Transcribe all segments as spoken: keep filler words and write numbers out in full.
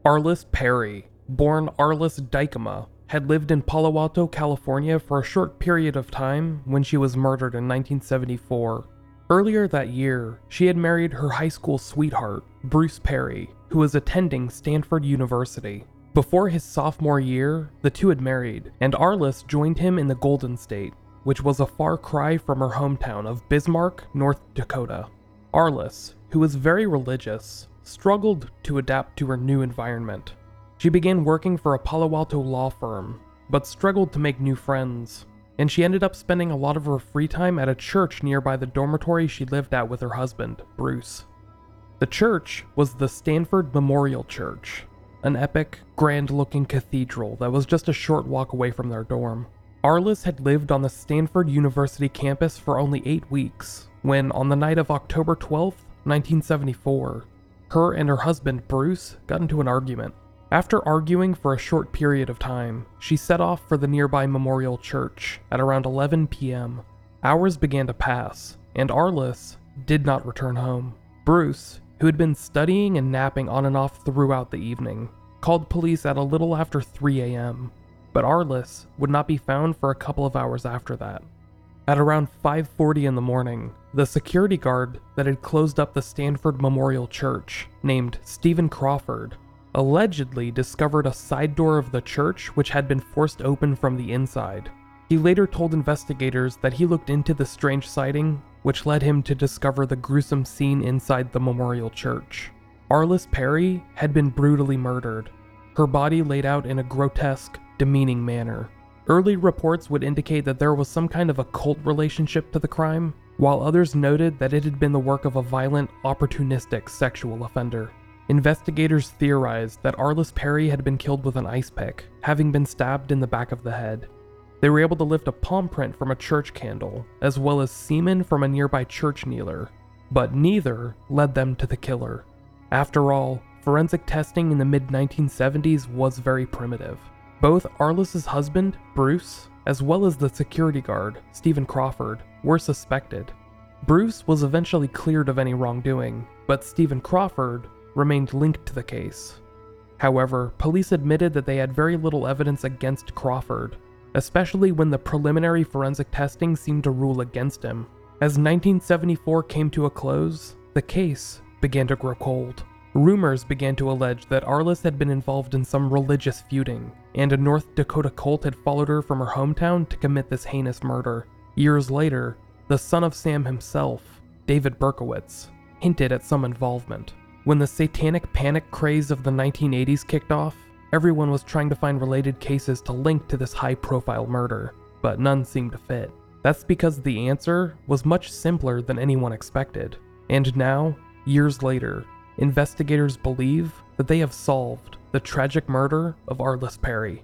Arliss Perry, born Arliss Dykema, had lived in Palo Alto, California for a short period of time when she was murdered in nineteen seventy-four. Earlier that year, she had married her high school sweetheart, Bruce Perry, who was attending Stanford University. Before his sophomore year, the two had married, and Arliss joined him in the Golden State, which was a far cry from her hometown of Bismarck, North Dakota. Arliss, who was very religious, struggled to adapt to her new environment. She began working for a Palo Alto law firm, but struggled to make new friends, and she ended up spending a lot of her free time at a church nearby the dormitory she lived at with her husband, Bruce. The church was the Stanford Memorial Church, an epic, grand-looking cathedral that was just a short walk away from their dorm. Arliss had lived on the Stanford University campus for only eight weeks, when on the night of October twelfth, nineteen seventy-four, her and her husband Bruce got into an argument. After arguing for a short period of time, she set off for the nearby Memorial Church at around eleven p m Hours began to pass, and Arliss did not return home. Bruce, who had been studying and napping on and off throughout the evening, called police at a little after three a m, but Arliss would not be found for a couple of hours after that. At around five forty in the morning, the security guard that had closed up the Stanford Memorial Church, named Stephen Crawford, allegedly discovered a side door of the church which had been forced open from the inside. He later told investigators that he looked into the strange sighting, which led him to discover the gruesome scene inside the Memorial Church. Arliss Perry had been brutally murdered, her body laid out in a grotesque, demeaning manner. Early reports would indicate that there was some kind of occult relationship to the crime, while others noted that it had been the work of a violent, opportunistic sexual offender. Investigators theorized that Arliss Perry had been killed with an ice pick, having been stabbed in the back of the head. They were able to lift a palm print from a church candle, as well as semen from a nearby church kneeler, but neither led them to the killer. After all, forensic testing in the mid nineteen seventies was very primitive. Both Arliss's husband, Bruce, as well as the security guard, Stephen Crawford, were suspected. Bruce was eventually cleared of any wrongdoing, but Stephen Crawford remained linked to the case. However, police admitted that they had very little evidence against Crawford, especially when the preliminary forensic testing seemed to rule against him. As nineteen seventy-four came to a close, the case began to grow cold. Rumors began to allege that Arliss had been involved in some religious feuding, and a North Dakota cult had followed her from her hometown to commit this heinous murder. Years later, the son of Sam himself, David Berkowitz, hinted at some involvement. When the satanic panic craze of the nineteen eighties kicked off, everyone was trying to find related cases to link to this high-profile murder, but none seemed to fit. That's because the answer was much simpler than anyone expected. And now, years later, investigators believe that they have solved the tragic murder of Arliss Perry.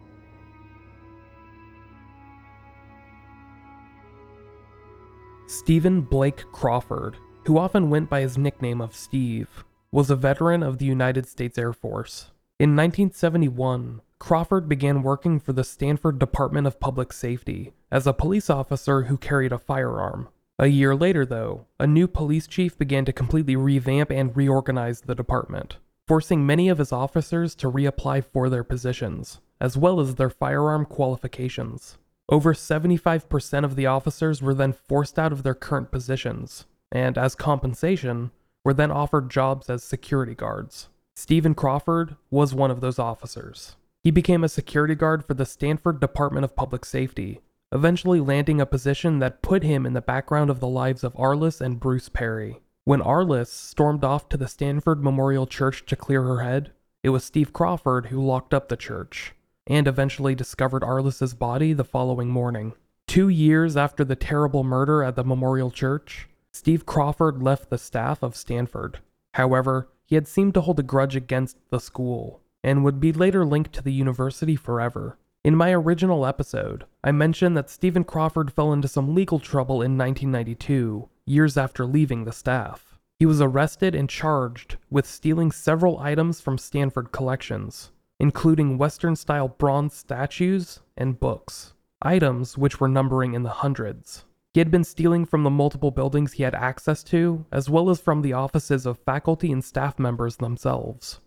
Stephen Blake Crawford, who often went by his nickname of Steve, was a veteran of the United States Air Force. In nineteen seventy-one, Crawford began working for the Stanford Department of Public Safety as a police officer who carried a firearm. A year later, though, a new police chief began to completely revamp and reorganize the department, forcing many of his officers to reapply for their positions, as well as their firearm qualifications. Over seventy-five percent of the officers were then forced out of their current positions, and as compensation, were then offered jobs as security guards. Stephen Crawford was one of those officers. He became a security guard for the Stanford Department of Public Safety, eventually landing a position that put him in the background of the lives of Arliss and Bruce Perry. When Arliss stormed off to the Stanford Memorial Church to clear her head, it was Steve Crawford who locked up the church, and eventually discovered Arliss's body the following morning. Two years after the terrible murder at the Memorial Church, Steve Crawford left the staff of Stanford. However, he had seemed to hold a grudge against the school, and would be later linked to the university forever. In my original episode, I mentioned that Stephen Crawford fell into some legal trouble in nineteen ninety-two, years after leaving the staff. He was arrested and charged with stealing several items from Stanford collections, including Western-style bronze statues and books, items which were numbering in the hundreds. He had been stealing from the multiple buildings he had access to, as well as from the offices of faculty and staff members themselves.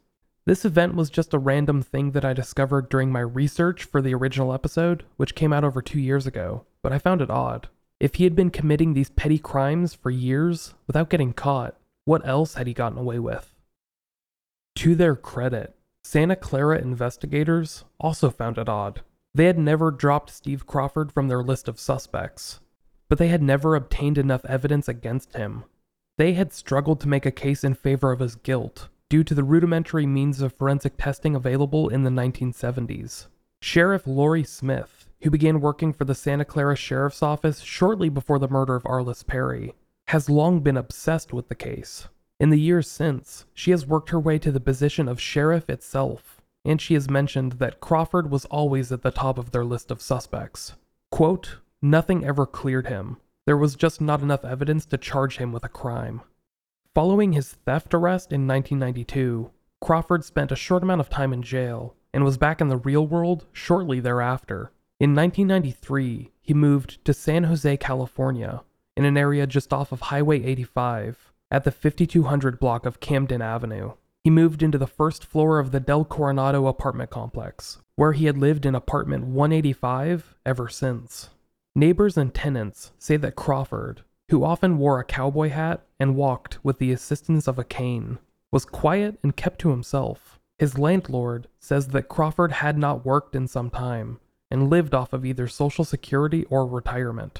This event was just a random thing that I discovered during my research for the original episode, which came out over two years ago, but I found it odd. If he had been committing these petty crimes for years without getting caught, what else had he gotten away with? To their credit, Santa Clara investigators also found it odd. They had never dropped Steve Crawford from their list of suspects, but they had never obtained enough evidence against him. They had struggled to make a case in favor of his guilt due to the rudimentary means of forensic testing available in the nineteen seventies. Sheriff Laurie Smith, who began working for the Santa Clara Sheriff's Office shortly before the murder of Arliss Perry, has long been obsessed with the case. In the years since, she has worked her way to the position of sheriff itself, and she has mentioned that Crawford was always at the top of their list of suspects. Quote, "Nothing ever cleared him. There was just not enough evidence to charge him with a crime." Following his theft arrest in nineteen ninety-two, Crawford spent a short amount of time in jail and was back in the real world shortly thereafter. In nineteen ninety-three, he moved to San Jose, California, in an area just off of Highway eighty-five, at the fifty-two hundred block of Camden Avenue. He moved into the first floor of the Del Coronado apartment complex, where he had lived in apartment one eighty-five ever since. Neighbors and tenants say that Crawford, who often wore a cowboy hat and walked with the assistance of a cane, was quiet and kept to himself. His landlord says that Crawford had not worked in some time and lived off of either Social Security or retirement.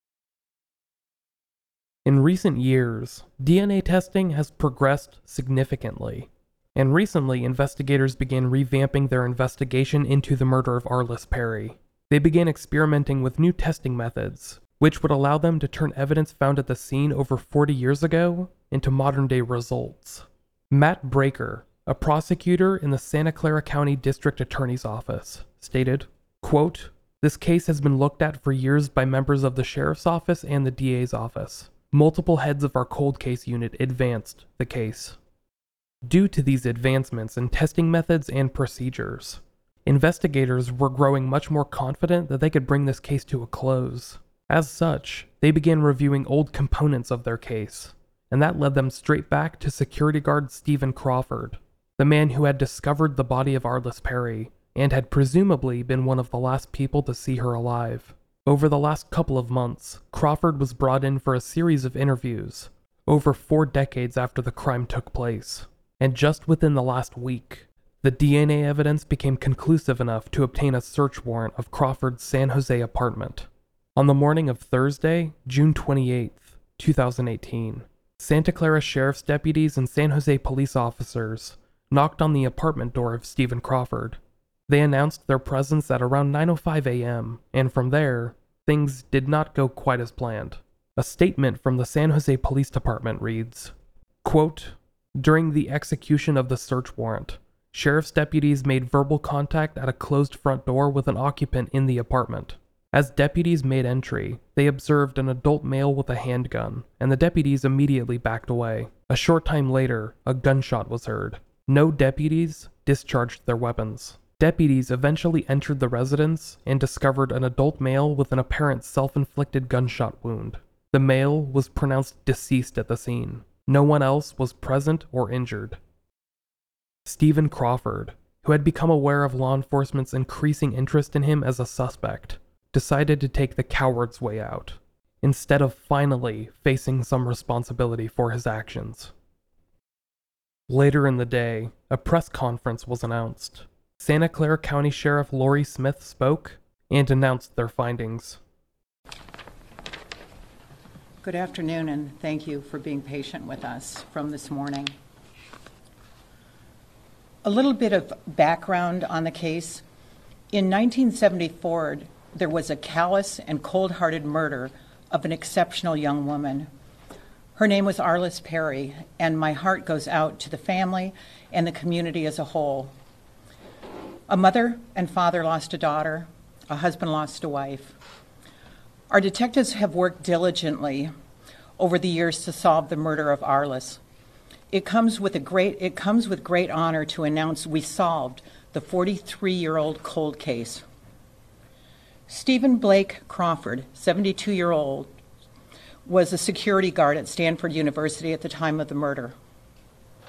In recent years, D N A testing has progressed significantly, and recently investigators began revamping their investigation into the murder of Arliss Perry. They began experimenting with new testing methods, which would allow them to turn evidence found at the scene over forty years ago into modern-day results. Matt Breaker, a prosecutor in the Santa Clara County District Attorney's Office, stated, quote, "This case has been looked at for years by members of the Sheriff's Office and the D A's office. Multiple heads of our cold case unit advanced the case." Due to these advancements in testing methods and procedures, investigators were growing much more confident that they could bring this case to a close. As such, they began reviewing old components of their case, and that led them straight back to security guard Stephen Crawford, the man who had discovered the body of Arliss Perry and had presumably been one of the last people to see her alive. Over the last couple of months, Crawford was brought in for a series of interviews, over four decades after the crime took place. And just within the last week, the D N A evidence became conclusive enough to obtain a search warrant of Crawford's San Jose apartment. On the morning of Thursday, June twenty-eighth, two thousand eighteen, Santa Clara Sheriff's deputies and San Jose police officers knocked on the apartment door of Stephen Crawford. They announced their presence at around nine oh five a.m., and from there, things did not go quite as planned. A statement from the San Jose Police Department reads, quote, "During the execution of the search warrant, sheriff's deputies made verbal contact at a closed front door with an occupant in the apartment. As deputies made entry, they observed an adult male with a handgun, and the deputies immediately backed away. A short time later, a gunshot was heard. No deputies discharged their weapons. Deputies eventually entered the residence and discovered an adult male with an apparent self-inflicted gunshot wound. The male was pronounced deceased at the scene. No one else was present or injured." Stephen Crawford, who had become aware of law enforcement's increasing interest in him as a suspect, decided to take the coward's way out, instead of finally facing some responsibility for his actions. Later in the day, a press conference was announced. Santa Clara County Sheriff Laurie Smith spoke and announced their findings. Good afternoon, and thank you for being patient with us from this morning. A little bit of background on the case. In nineteen seventy-four, there was a callous and cold-hearted murder of an exceptional young woman. Her name was Arliss Perry, and my heart goes out to the family and the community as a whole. A mother and father lost a daughter. A husband lost a wife. Our detectives have worked diligently over the years to solve the murder of Arliss. It comes with a great, it comes with great honor to announce we solved the forty-three-year-old cold case. Stephen Blake Crawford, seventy-two-year-old, was a security guard at Stanford University at the time of the murder.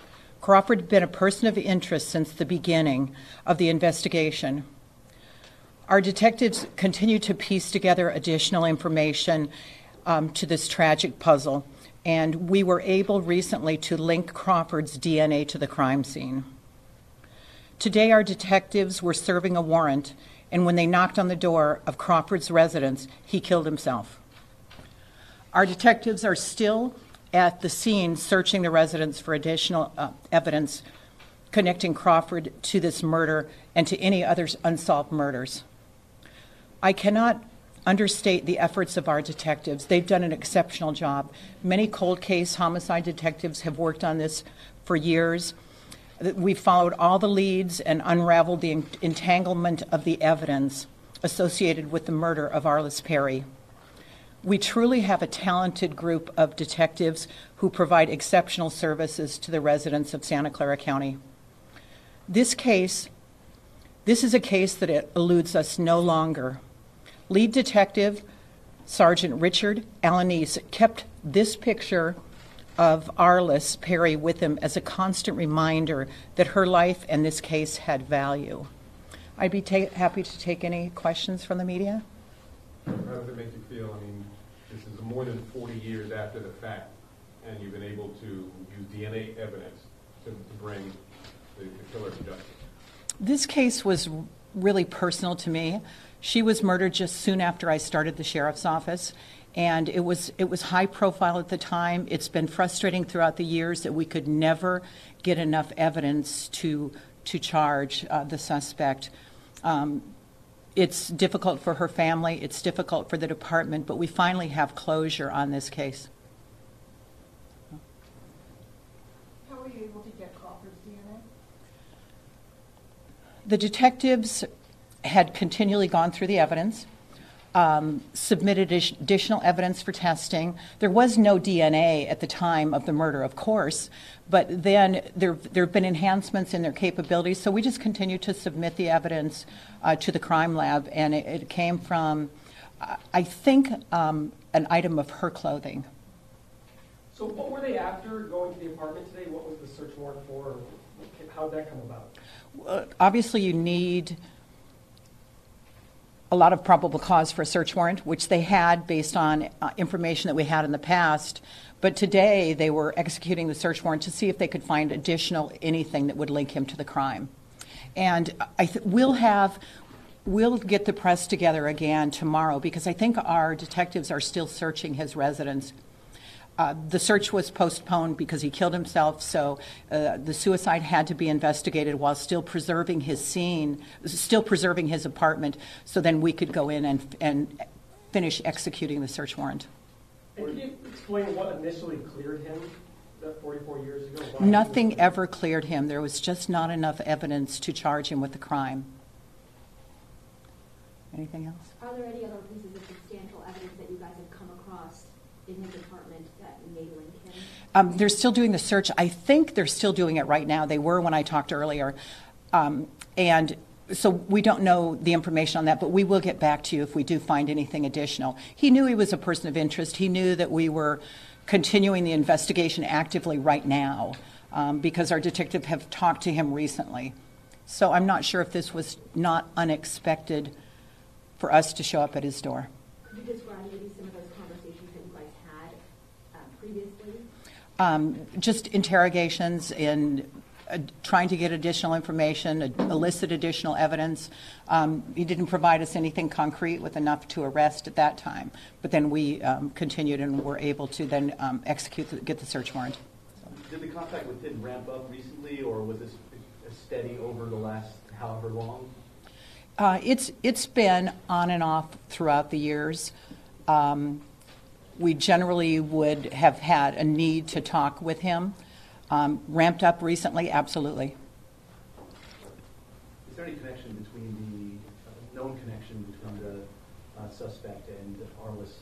Crawford had been a person of interest since the beginning of the investigation. Our detectives continue to piece together additional information um, to this tragic puzzle, and we were able recently to link Crawford's D N A to the crime scene. Today, our detectives were serving a warrant, and when they knocked on the door of Crawford's residence, he killed himself. Our detectives are still at the scene searching the residence for additional uh, evidence connecting Crawford to this murder and to any other unsolved murders. I cannot understate the efforts of our detectives. They've done an exceptional job. Many cold case homicide detectives have worked on this for years. We've followed all the leads and unraveled the entanglement of the evidence associated with the murder of Arliss Perry. We truly have a talented group of detectives who provide exceptional services to the residents of Santa Clara County. This case, this is a case that eludes us no longer. Lead Detective Sergeant Richard Alanese kept this picture of Arliss Perry with him as a constant reminder that her life and this case had value. I'd be ta- happy to take any questions from the media. How does it make you feel? I mean, this is more than forty years after the fact, and you've been able to use D N A evidence to, to bring the, the killer to justice. This case was really personal to me. She was murdered just soon after I started the sheriff's office, and it was it was high profile at the time. It's been frustrating throughout the years that we could never get enough evidence to to charge uh, the suspect. Um, it's difficult for her family. It's difficult for the department, but we finally have closure on this case. How were you able to get Crawford's D N A? The detectives had continually gone through the evidence, um, submitted additional evidence for testing. There was no D N A at the time of the murder, of course, but then there there have been enhancements in their capabilities, so we just continued to submit the evidence uh, to the crime lab, and it, it came from, uh, I think, um, an item of her clothing. So what were they after going to the apartment today? What was the search warrant for? How did that come about? Uh, obviously, you need a lot of probable cause for a search warrant, which they had based on uh, information that we had in the past. But today they were executing the search warrant to see if they could find additional anything that would link him to the crime. And I th- we'll have, we'll get the press together again tomorrow because I think our detectives are still searching his residence. Uh, the search was postponed because he killed himself, so uh, the suicide had to be investigated while still preserving his scene, still preserving his apartment, so then we could go in and, and finish executing the search warrant. And can you explain what initially cleared him that forty-four years ago? Why Nothing ever cleared him. There was just not enough evidence to charge him with the crime. Anything else? Are there any other pieces of substantial evidence that you guys have come across in his apartment that may link him? Um, they're still doing the search. I think they're still doing it right now. They were when I talked earlier. Um, and so we don't know the information on that, but we will get back to you if we do find anything additional. He knew he was a person of interest. He knew that we were continuing the investigation actively right now um, because our detective have talked to him recently. So I'm not sure if this was not unexpected for us to show up at his door. Could you describe maybe some of those conversations that you guys had uh, previously? Um, just interrogations and uh, trying to get additional information, uh, elicit additional evidence. Um, he didn't provide us anything concrete with enough to arrest at that time, but then we um, continued and were able to then um, execute, the, get the search warrant. Did the contact with him ramp up recently, or was this steady over the last however long? Uh, it's it's been on and off throughout the years. Um, we generally would have had a need to talk with him. Um, ramped up recently, absolutely. Is there any connection between the uh, known connection between the uh, suspect and Arliss?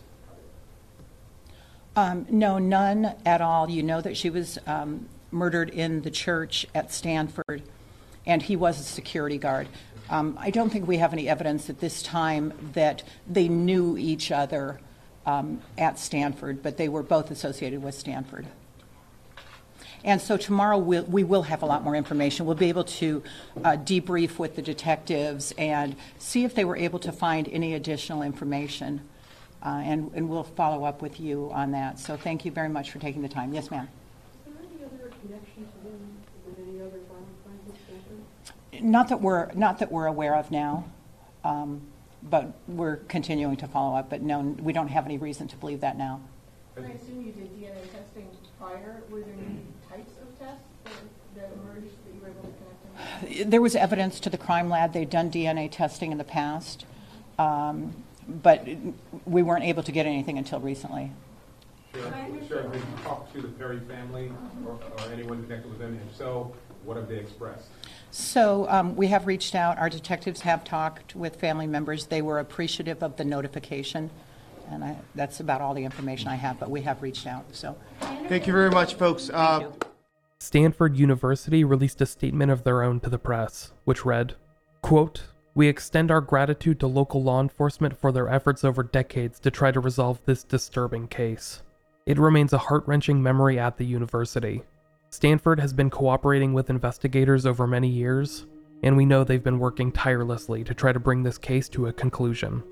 Um, no, none at all. You know that she was um, murdered in the church at Stanford, and he was a security guard. Um, I don't think we have any evidence at this time that they knew each other um, at Stanford, but they were both associated with Stanford. And so tomorrow we'll, we will have a lot more information. We'll be able to uh, debrief with the detectives and see if they were able to find any additional information. Uh, and, and we'll follow up with you on that. So thank you very much for taking the time. Yes, ma'am. Is there any other connection to them with any other violent crimes with Stanford? Not that we're not that we're aware of now, um, but we're continuing to follow up. But no, we don't have any reason to believe that now. I assume you did D N A testing prior. Were there any types of tests that, that emerged that you were able to connect them? There was evidence to the crime lab. They'd done D N A testing in the past, um, but we weren't able to get anything until recently. Sure, sure. Have you talked to the Perry family or, or anyone connected with them? If so, what have they expressed? So um, we have reached out. Our detectives have talked with family members. They were appreciative of the notification, and I, that's about all the information I have, but we have reached out. So Thank you very much, folks. Uh, Stanford University released a statement of their own to the press, which read, quote, "We extend our gratitude to local law enforcement for their efforts over decades to try to resolve this disturbing case. It remains a heart-wrenching memory at the university. Stanford has been cooperating with investigators over many years, and we know they've been working tirelessly to try to bring this case to a conclusion."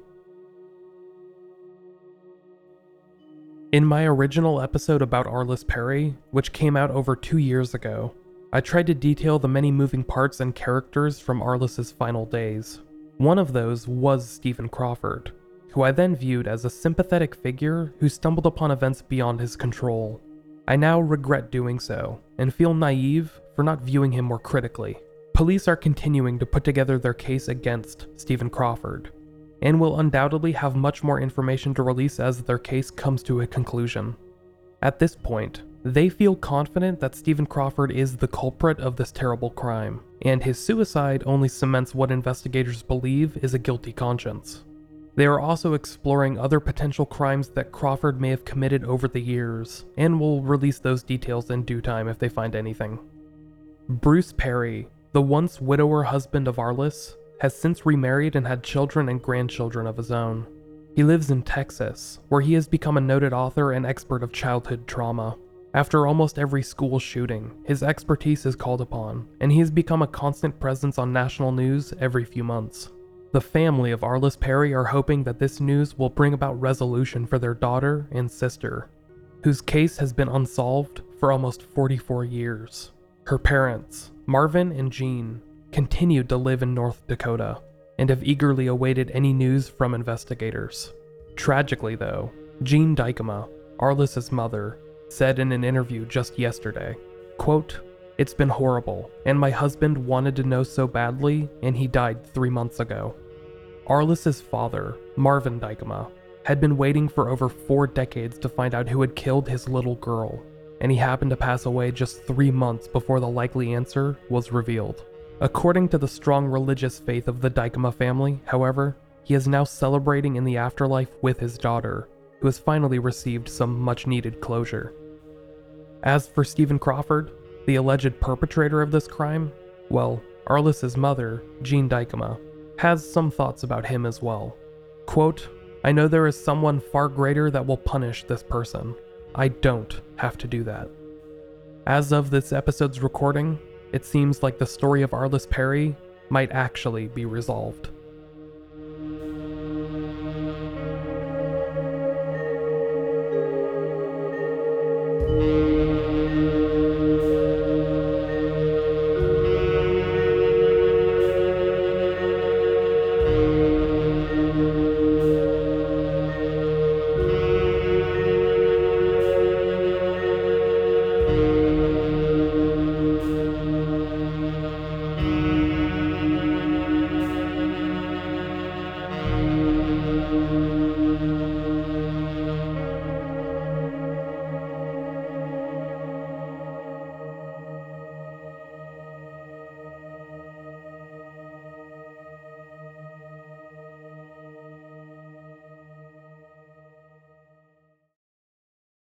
In my original episode about Arliss Perry, which came out over two years ago, I tried to detail the many moving parts and characters from Arliss's final days. One of those was Stephen Crawford, who I then viewed as a sympathetic figure who stumbled upon events beyond his control. I now regret doing so, and feel naive for not viewing him more critically. Police are continuing to put together their case against Stephen Crawford, and will undoubtedly have much more information to release as their case comes to a conclusion. At this point, they feel confident that Stephen Crawford is the culprit of this terrible crime, and his suicide only cements what investigators believe is a guilty conscience. They are also exploring other potential crimes that Crawford may have committed over the years, and will release those details in due time if they find anything. Bruce Perry, the once widower husband of Arliss, has since remarried and had children and grandchildren of his own. He lives in Texas, where he has become a noted author and expert of childhood trauma. After almost every school shooting, his expertise is called upon, and he has become a constant presence on national news every few months. The family of Arliss Perry are hoping that this news will bring about resolution for their daughter and sister, whose case has been unsolved for almost forty-four years. Her parents, Marvin and Jean, continued to live in North Dakota, and have eagerly awaited any news from investigators. Tragically though, Jean Dykema, Arliss's mother, said in an interview just yesterday, quote, "It's been horrible, and my husband wanted to know so badly, and he died three months ago." Arliss's father, Marvin Dykema, had been waiting for over four decades to find out who had killed his little girl, and he happened to pass away just three months before the likely answer was revealed. According to the strong religious faith of the Dykema family, however, he is now celebrating in the afterlife with his daughter, who has finally received some much-needed closure. As for Stephen Crawford, the alleged perpetrator of this crime, well, Arliss's mother, Jean Dykema, has some thoughts about him as well. Quote, "I know there is someone far greater that will punish this person. I don't have to do that." As of this episode's recording, it seems like the story of Arliss Perry might actually be resolved.